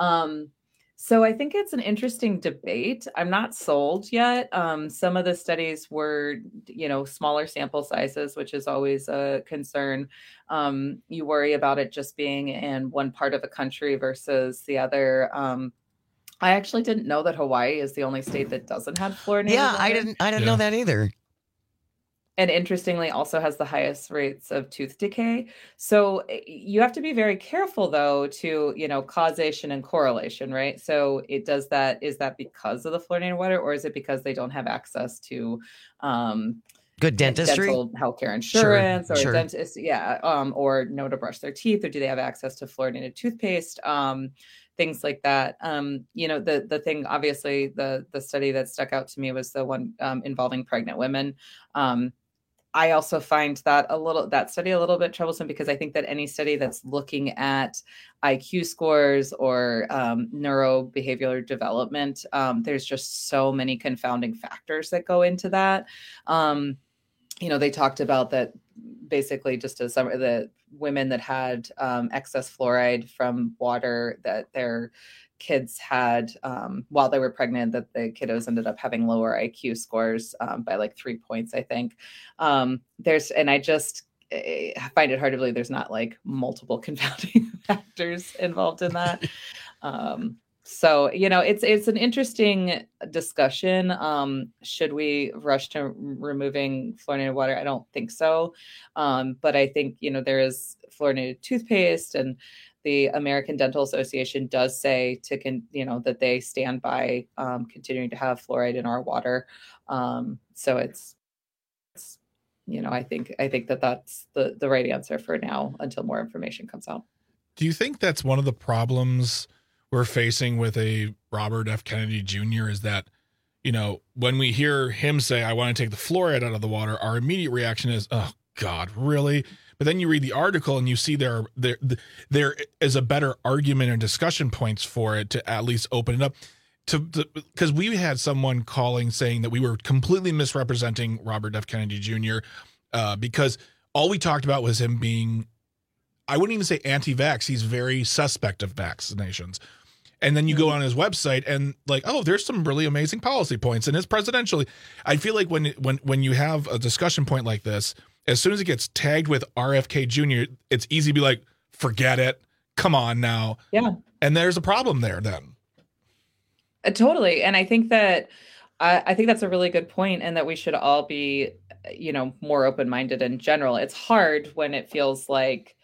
So I think it's an interesting debate. I'm not sold yet. Some of the studies were, smaller sample sizes, which is always a concern. You worry about it just being in one part of the country versus the other. I actually didn't know that Hawaii is the only state that doesn't have fluorinated Yeah, water. I didn't know that either. And interestingly, also has the highest rates of tooth decay. So you have to be very careful, though, to, causation and correlation, right? So is that because of the fluorinated water, or is it because they don't have access to good dentistry, dental healthcare insurance, Sure. dentist, or know to brush their teeth, or do they have access to fluorinated toothpaste? Things like that. The thing, obviously, the study that stuck out to me was the one involving pregnant women. I also find that study a little bit troublesome, because I think that any study that's looking at IQ scores or neurobehavioral development, there's just so many confounding factors that go into that. They talked about that basically just as some of the women that had excess fluoride from water that their kids had while they were pregnant, that the kiddos ended up having lower IQ scores by like 3 points, I think. I find it hard to believe there's not like multiple confounding factors involved in that. So, it's an interesting discussion. Should we rush to removing fluorinated water? I don't think so. But I think, there is fluorinated toothpaste, and the American Dental Association does say that they stand by continuing to have fluoride in our water. So it's I think that's the right answer for now until more information comes out. Do you think that's one of the problems we're facing with a Robert F. Kennedy Jr. is that, when we hear him say, I want to take the fluoride out of the water, our immediate reaction is, oh God, really? But then you read the article and you see there is a better argument and discussion points for it to at least open it up. Because we had someone calling saying that we were completely misrepresenting Robert F. Kennedy Jr. Because all we talked about was him being, I wouldn't even say anti-vax. He's very suspect of vaccinations. And then you go on his website and like, oh, there's some really amazing policy points in his presidential. I feel like when you have a discussion point like this, as soon as it gets tagged with RFK Jr., it's easy to be like, forget it. Come on now. Yeah. And there's a problem there then. Totally. And I think that's a really good point, and that we should all be more open-minded in general. It's hard when it feels like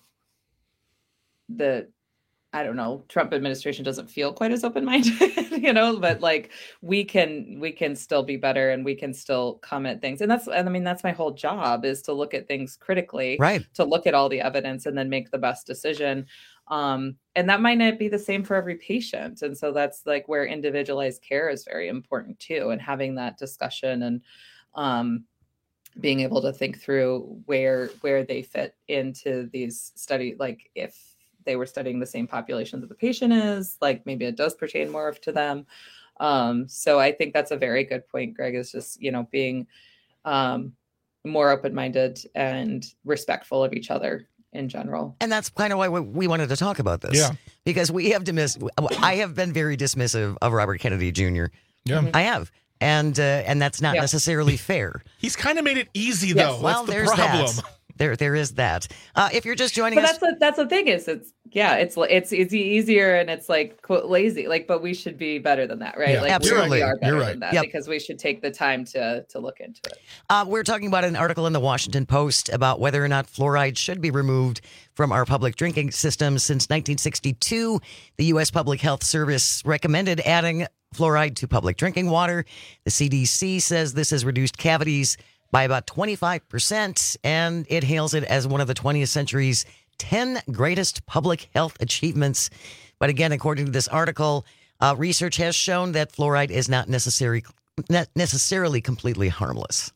Trump administration doesn't feel quite as open-minded, but like we can still be better, and we can still come at things. And that's my whole job, is to look at things critically, right? To look at all the evidence and then make the best decision. And that might not be the same for every patient. And so that's like where individualized care is very important too. And having that discussion and, being able to think through where they fit into these studies, like if they were studying the same population that the patient is, like maybe it does pertain more to them. So I think that's a very good point, Greg, is just, being more open-minded and respectful of each other in general. And that's kind of why we wanted to talk about this. Yeah. Because I have been very dismissive of Robert Kennedy Jr. Yeah. I have. And that's not necessarily fair. He's kind of made it easy, though. Well, that's the there's problem. That. There is that. If you're just joining us, that's the thing is it's easier, and it's like quote lazy, like, but we should be better than that, right? Yeah, like absolutely. we are better You're right. than that, Yep. because we should take the time to look into it. We're talking about an article in the Washington Post about whether or not fluoride should be removed from our public drinking system. Since 1962, the U.S. Public Health Service recommended adding fluoride to public drinking water. The CDC says this has reduced cavities by about 25%, and it hails it as one of the 20th century's 10 greatest public health achievements. But again, according to this article, research has shown that fluoride is not necessarily completely harmless.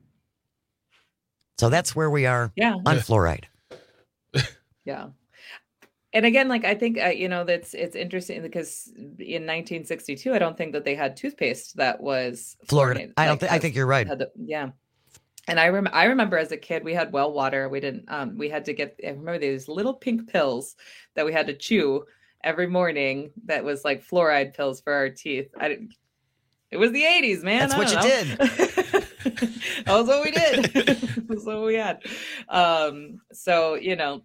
So that's where we are on fluoride. Yeah. And again, like I think that's it's interesting because in 1962, I don't think that they had toothpaste that was fluoride. fluorinated. I think you're right. And I remember as a kid, we had well water. We didn't. We had to get. I remember these little pink pills that we had to chew every morning. That was like fluoride pills for our teeth. It was the 80s, man. That's what you did. That was what we did. That's what we had. So,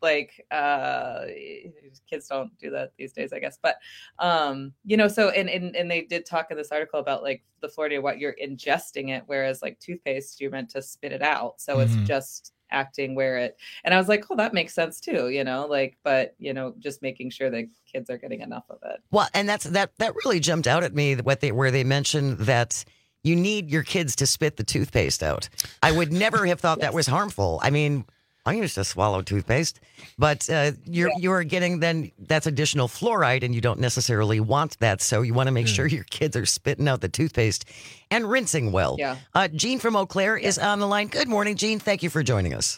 kids don't do that these days, I guess. But, so, and they did talk in this article about like the fluoride, what you're ingesting it, whereas like toothpaste, you're meant to spit it out. So it's just acting and I was like, oh, that makes sense too, but just making sure that kids are getting enough of it. Well, and that really jumped out at me where they mentioned that you need your kids to spit the toothpaste out. I would never have thought that was harmful. I mean, I used to swallow toothpaste, but you're getting then that's additional fluoride, and you don't necessarily want that. So you want to make sure your kids are spitting out the toothpaste and rinsing well. Yeah. Jean from Eau Claire is on the line. Good morning, Jean. Thank you for joining us.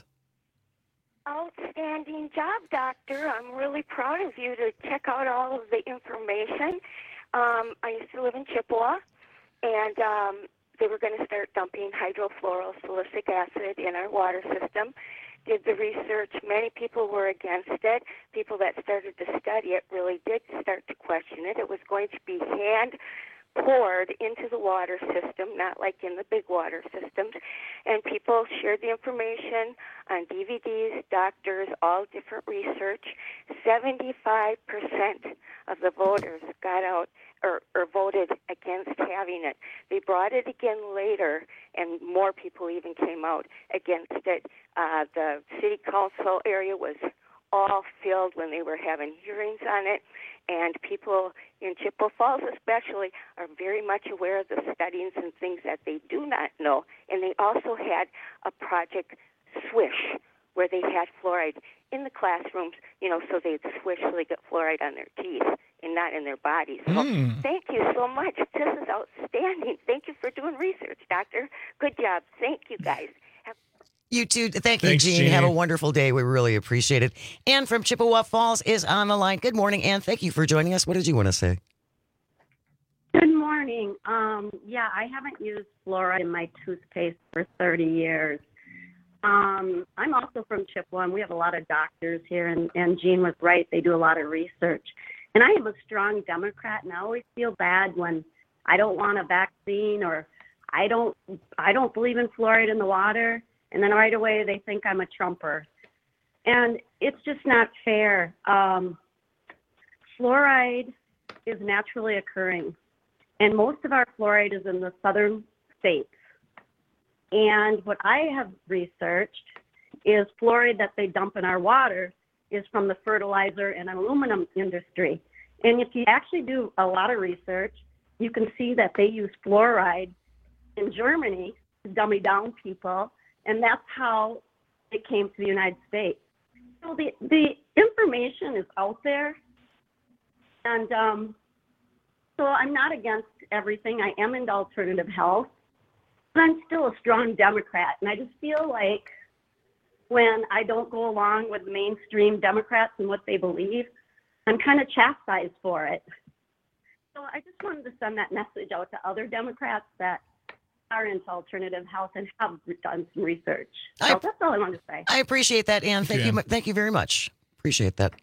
Outstanding job, Doctor. I'm really proud of you to check out all of the information. I used to live in Chippewa, and they were going to start dumping hydrofluorosilicic acid in our water system. Did the research. Many people were against it. People that started to study it really did start to question it. It was going to be hand poured into the water system, not like in the big water systems. And people shared the information on DVDs, doctors, all different research. 75% of the voters got out or voted against having it. They brought it again later, and more people even came out against it. The city council area was all filled when they were having hearings on it, and people in Chippewa Falls especially are very much aware of the studies and things that they do not know. And they also had a Project Swish, where they had fluoride in the classrooms, so they'd swish so they get fluoride on their teeth and not in their bodies. So thank you so much. This is outstanding. Thank you for doing research, Doctor. Good job. Thank you, guys. You too. Thanks, Jean. Have a wonderful day. We really appreciate it. Ann from Chippewa Falls is on the line. Good morning, Ann. Thank you for joining us. What did you want to say? Good morning. I haven't used fluoride in my toothpaste for 30 years. I'm also from Chippewa, and we have a lot of doctors here, and Jean was right. They do a lot of research. And I am a strong Democrat, and I always feel bad when I don't want a vaccine or I don't believe in fluoride in the water. And then right away they think I'm a Trumper. And it's just not fair. Fluoride is naturally occurring. And most of our fluoride is in the southern states. And what I have researched is fluoride that they dump in our water is from the fertilizer and aluminum industry. And if you actually do a lot of research, you can see that they use fluoride in Germany to dummy down people, and that's how it came to the United States. So the information is out there, and so I'm not against everything. I am into alternative health, but I'm still a strong Democrat, and I just feel like when I don't go along with mainstream Democrats and what they believe, I'm kind of chastised for it. So I just wanted to send that message out to other Democrats that are into alternative health and have done some research. So that's all I wanted to say. I appreciate that, Ann. Thank you. Thank you very much. Appreciate that.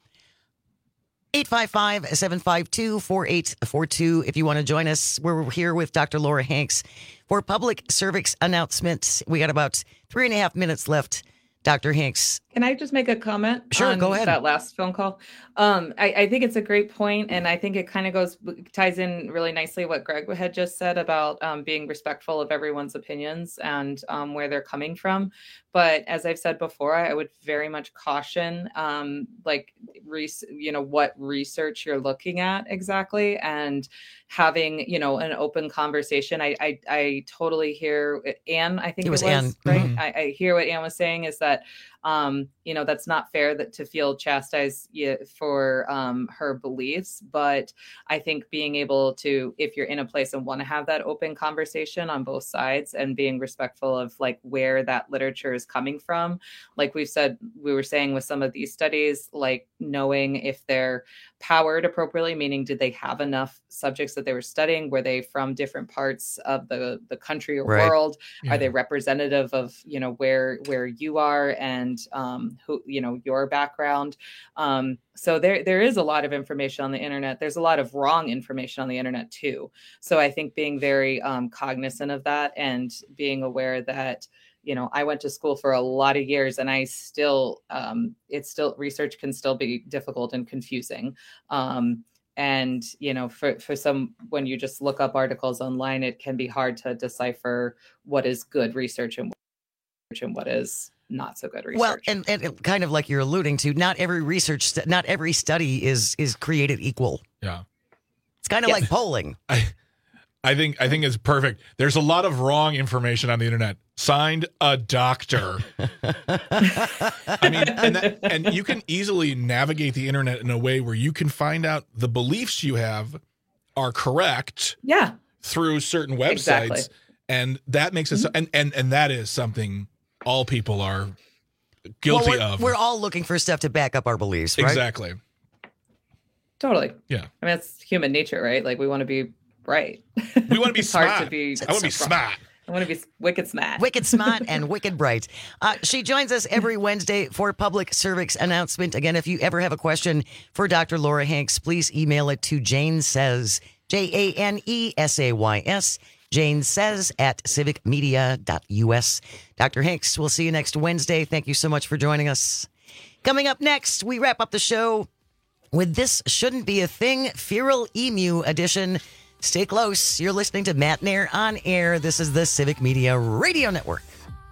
855-752-4842. If you want to join us, we're here with Dr. Laura Hanks for public service announcements. We got about 3.5 minutes left. Dr. Hanks. Can I just make a comment? Sure, go ahead. That last phone call. I think it's a great point, and I think it kind of ties in really nicely what Greg had just said about being respectful of everyone's opinions and where they're coming from. But as I've said before, I would very much caution, what research you're looking at exactly, and having an open conversation. I totally hear Ann. I think it was Ann, right? Mm-hmm. I hear what Ann was saying is that that's not fair to feel chastised for her beliefs. But I think being able to, if you're in a place and want to have that open conversation on both sides and being respectful of like where that literature is coming from, like we were saying with some of these studies, like knowing if they're powered appropriately, meaning did they have enough subjects that they were studying? Were they from different parts of the country or world? Yeah. Are they representative of, where you are and who, your background? So there is a lot of information on the internet. There's a lot of wrong information on the internet too. So I think being very cognizant of that and being aware that, I went to school for a lot of years and I still, research can still be difficult and confusing. And, for some, when you just look up articles online, it can be hard to decipher what is good research and what is not so good research. Well, and kind of like you're alluding to, not every study is created equal. Yeah. It's kind of like polling. I think it's perfect. There's a lot of wrong information on the internet. Signed, a doctor. I mean, and you can easily navigate the internet in a way where you can find out the beliefs you have are correct. Yeah. Through certain websites, exactly. And that makes it and that is something all people are guilty of. We're all looking for stuff to back up our beliefs, right? Exactly. Totally. Yeah. I mean, it's human nature, right? Like we want to be right. We want to be smart. Hard to be. I want to be smart. I want to be wicked smart. Wicked smart and wicked bright. She joins us every Wednesday for public service announcement. Again, if you ever have a question for Dr. Laura Hanks, please email it to Jane Says, JANESAYS, Jane Says at civicmedia.us. Dr. Hanks, we'll see you next Wednesday. Thank you so much for joining us. Coming up next, we wrap up the show with This Shouldn't Be a Thing, Feral Emu edition. Stay close. You're listening to Matt Nair on air. This is the Civic Media Radio Network.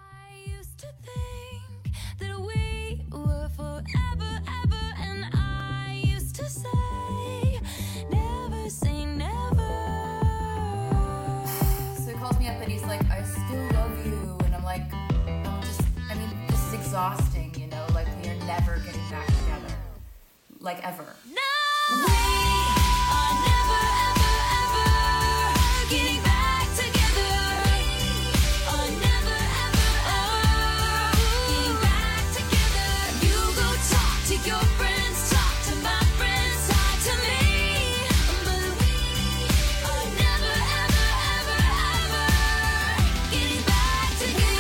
Exhausting, like we are never getting back together, like ever. No, we are never, ever, ever getting back together. Are never, ever, ever getting back together. You go talk to your friends, talk to my friends, talk to me. But we are never, ever, ever, ever getting back together.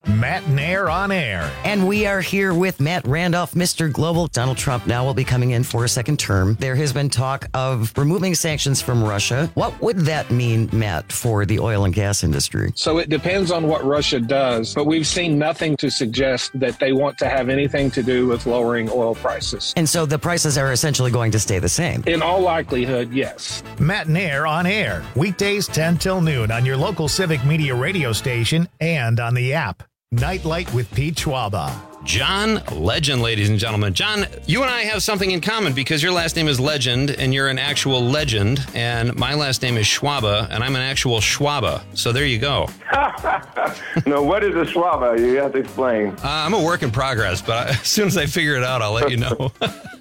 Matt Nair on air. And we are here with Matt Randolph, Mr. Global. Donald Trump now will be coming in for a second term. There has been talk of removing sanctions from Russia. What would that mean, Matt, for the oil and gas industry? So it depends on what Russia does, but we've seen nothing to suggest that they want to have anything to do with lowering oil prices. And so the prices are essentially going to stay the same? In all likelihood, yes. Matt Nair on air. Weekdays 10 till noon on your local Civic Media radio station and on the app. Nightlight with Pete Schwaba. John Legend, ladies and gentlemen. John, you and I have something in common because your last name is Legend and you're an actual legend, and my last name is Schwaba and I'm an actual Schwaba. So there you go. No, what is a Schwaba? You have to explain. I'm a work in progress, but as soon as I figure it out, I'll let you know.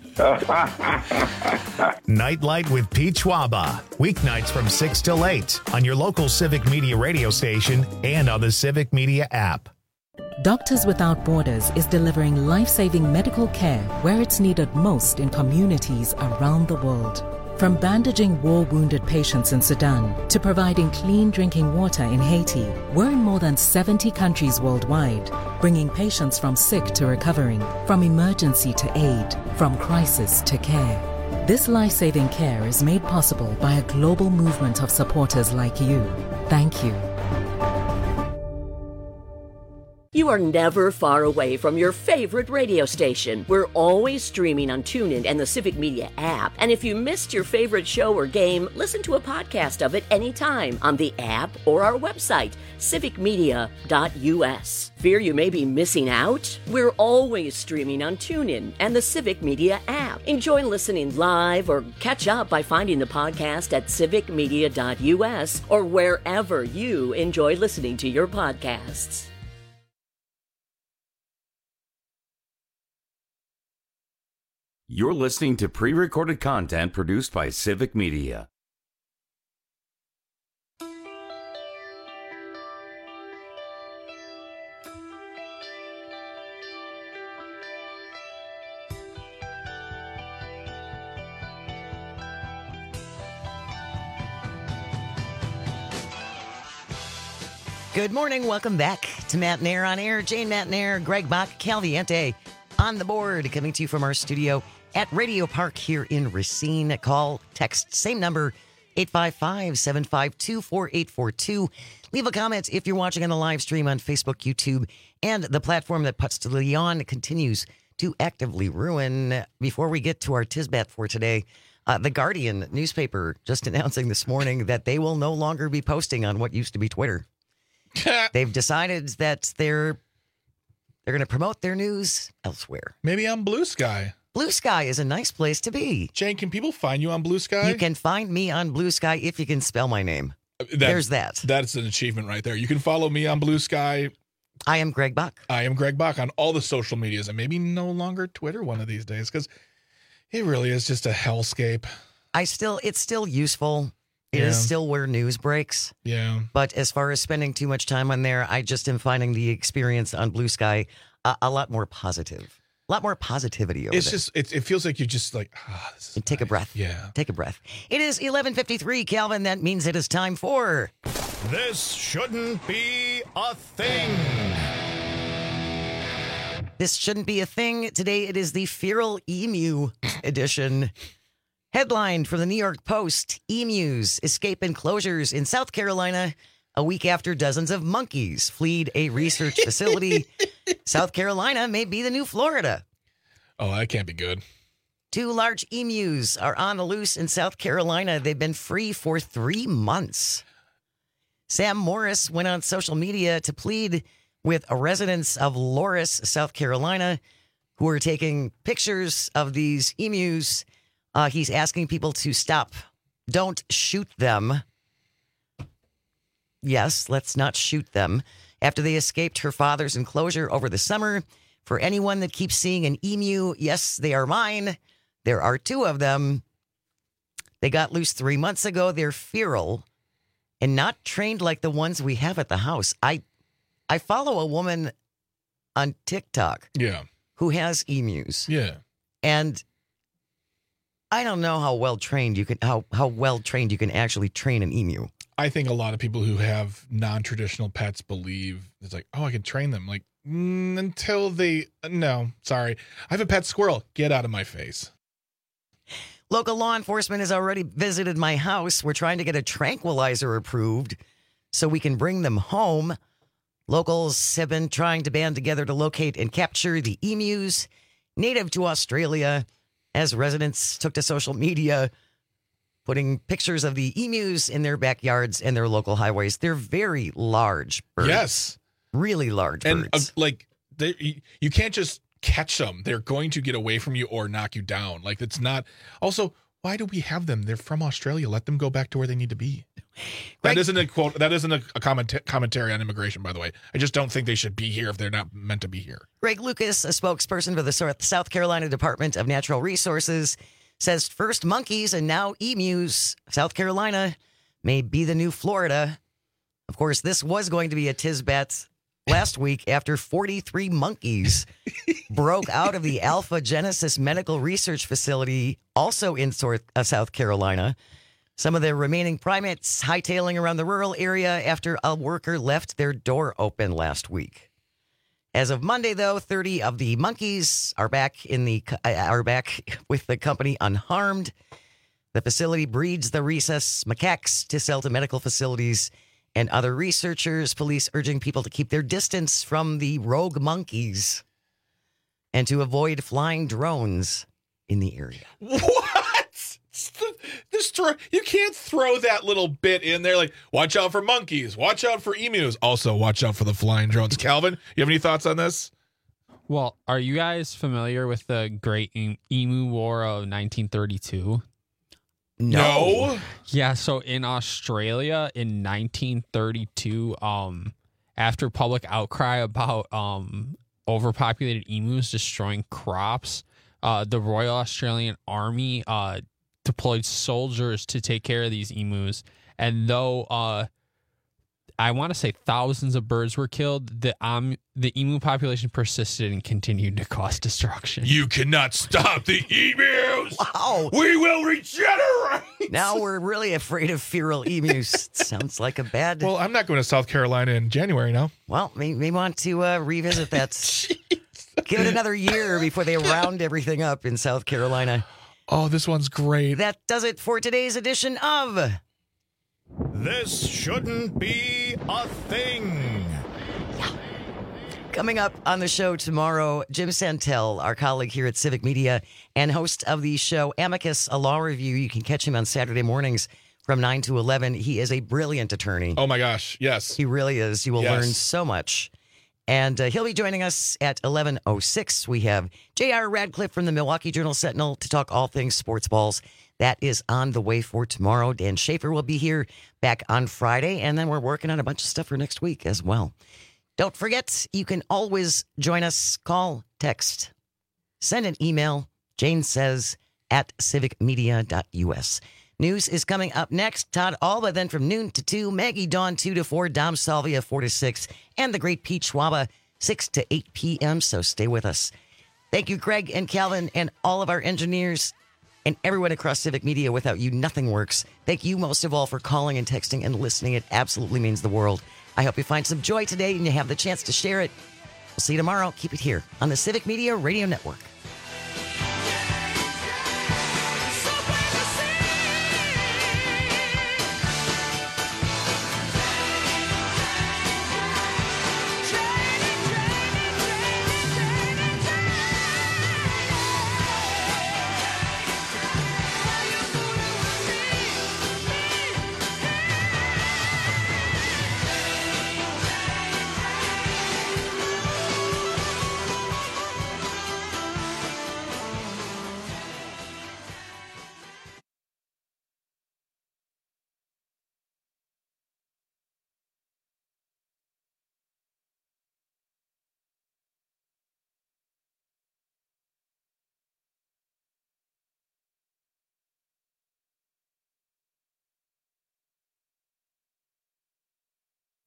Nightlight with Pete Schwaba. Weeknights from 6 till 8 on your local Civic Media radio station and on the Civic Media app. Doctors Without Borders is delivering life-saving medical care where it's needed most in communities around the world. From bandaging war-wounded patients in Sudan to providing clean drinking water in Haiti, we're in more than 70 countries worldwide, bringing patients from sick to recovering, from emergency to aid, from crisis to care. This life-saving care is made possible by a global movement of supporters like you. Thank you. You are never far away from your favorite radio station. We're always streaming on TuneIn and the Civic Media app. And if you missed your favorite show or game, listen to a podcast of it anytime on the app or our website, civicmedia.us. Fear you may be missing out? We're always streaming on TuneIn and the Civic Media app. Enjoy listening live or catch up by finding the podcast at civicmedia.us or wherever you enjoy listening to your podcasts. You're listening to pre-recorded content produced by Civic Media. Good morning. Welcome back to Matt Nair on air. Jane Matt Nair, Greg Bach, Calviente on the board, coming to you from our studio at Radio Park here in Racine. Call, text, same number, 855-752-4842. Leave a comment if you're watching on the live stream on Facebook, YouTube, and the platform that Putz de Leon continues to actively ruin. Before we get to our Tisbat for today, the Guardian newspaper just announcing this morning that they will no longer be posting on what used to be Twitter. They've decided that they're going to promote their news elsewhere. Maybe on Blue Sky. Blue Sky is a nice place to be. Jane, can people find you on Blue Sky? You can find me on Blue Sky if you can spell my name. There's that. That's an achievement right there. You can follow me on Blue Sky. I am Greg Bach. I am Greg Bach on all the social medias, and maybe no longer Twitter one of these days, because it really is just a hellscape. It's still useful. It is still where news breaks. Yeah. But as far as spending too much time on there, I just am finding the experience on Blue Sky a lot more positive. A lot more positivity over there. It feels like you're just like, take a breath. Yeah. Take a breath. It is 11:53, Calvin. That means it is time for... This shouldn't be a thing. This shouldn't be a thing. Today it is the Feral Emu edition. Headline from the New York Post: Emus escape enclosures in South Carolina a week after dozens of monkeys fled a research facility. South Carolina may be the new Florida. Oh, that can't be good. 2 large emus are on the loose in South Carolina. They've been free for 3 months. Sam Morris went on social media to plead with residents of Loris, South Carolina, who are taking pictures of these emus. He's asking people to stop. Don't shoot them. Yes, let's not shoot them. After they escaped her father's enclosure over the summer, for anyone that keeps seeing an emu, yes, they are mine. There are 2 of them. They got loose 3 months ago. They're feral and not trained like the ones we have at the house. I follow a woman on TikTok who has emus. Yeah. And I don't know how well trained you can actually train an emu. I think a lot of people who have non-traditional pets believe it's like, oh, I can train them. Like, until no, sorry. I have a pet squirrel. Get out of my face. Local law enforcement has already visited my house. We're trying to get a tranquilizer approved so we can bring them home. Locals have been trying to band together to locate and capture the emus native to Australia, as residents took to social media, putting pictures of the emus in their backyards and their local highways. They're very large birds. Yes. Really large And birds. you can't just catch them. They're going to get away from you or knock you down. Like, it's not. Also, why do we have them? They're from Australia. Let them go back to where they need to be. That isn't a quote. That isn't a commentary on immigration, by the way. I just don't think they should be here if they're not meant to be here. Greg Lucas, a spokesperson for the South Carolina Department of Natural Resources, says first monkeys and now emus. South Carolina may be the new Florida. Of course, this was going to be a Tisbat last week after 43 monkeys broke out of the Alpha Genesis Medical Research Facility, also in South Carolina. Some of the remaining primates hightailing around the rural area after a worker left their door open last week. As of Monday, though, 30 of the monkeys are back with the company unharmed. The facility breeds the rhesus macaques to sell to medical facilities and other researchers. Police urging people to keep their distance from the rogue monkeys and to avoid flying drones in the area. What? You can't throw that little bit in there like, watch out for monkeys, watch out for emus, also watch out for the flying drones. Calvin, you have any thoughts on this? Well, are you guys familiar with the Great Emu War of 1932? No. Yeah, so in Australia in 1932, after public outcry about overpopulated emus destroying crops, the Royal Australian Army deployed soldiers to take care of these emus. And though I want to say thousands of birds were killed, the emu population persisted and continued to cause destruction. You cannot stop the emus. Wow. We will regenerate. Now we're really afraid of feral emus. Sounds like a bad... Well, I'm not going to South Carolina in January now. Well, we want to revisit that. Give it another year before they round everything up in South Carolina. Oh, this one's great. That does it for today's edition of... This shouldn't be a thing. Coming up on the show tomorrow, Jim Santel, our colleague here at Civic Media and host of the show Amicus, a law review. You can catch him on Saturday mornings from 9 to 11. He is a brilliant attorney. Oh, my gosh. Yes. He really is. You will learn so much. And he'll be joining us at 11:06. We have J.R. Radcliffe from the Milwaukee Journal-Sentinel to talk all things sports balls. That is on the way for tomorrow. Dan Schaefer will be here back on Friday. And then we're working on a bunch of stuff for next week as well. Don't forget, you can always join us. Call, text, send an email. Jane says at civicmedia.us. News is coming up next. Todd Alba, then from noon to 2. Maggie Dawn, 2 to 4. Dom Salvia, 4 to 6. And the great Pete Schwaba, 6 to 8 p.m. So stay with us. Thank you, Greg and Calvin, and all of our engineers and everyone across Civic Media. Without you, nothing works. Thank you most of all for calling and texting and listening. It absolutely means the world. I hope you find some joy today and you have the chance to share it. We'll see you tomorrow. Keep it here on the Civic Media Radio Network.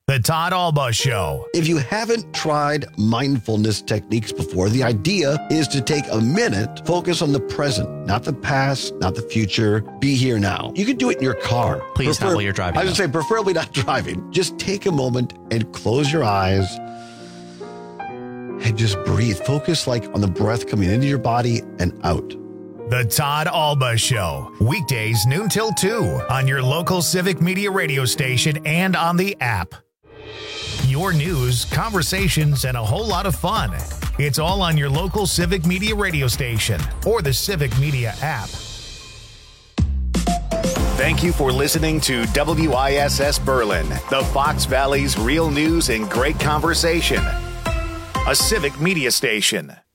The Todd Alba Show. If you haven't tried mindfulness techniques before, the idea is to take a minute, focus on the present, not the past, not the future. Be here now. You can do it in your car. Please not while you're driving. I would say preferably not driving. Just take a moment and close your eyes and just breathe. Focus on the breath coming into your body and out. The Todd Alba Show. Weekdays noon till 2 on your local Civic Media radio station and on the app. Your news, conversations, and a whole lot of fun. It's all on your local Civic Media radio station or the Civic Media app. Thank you for listening to WISS Berlin, the Fox Valley's real news and great conversation. A Civic Media station.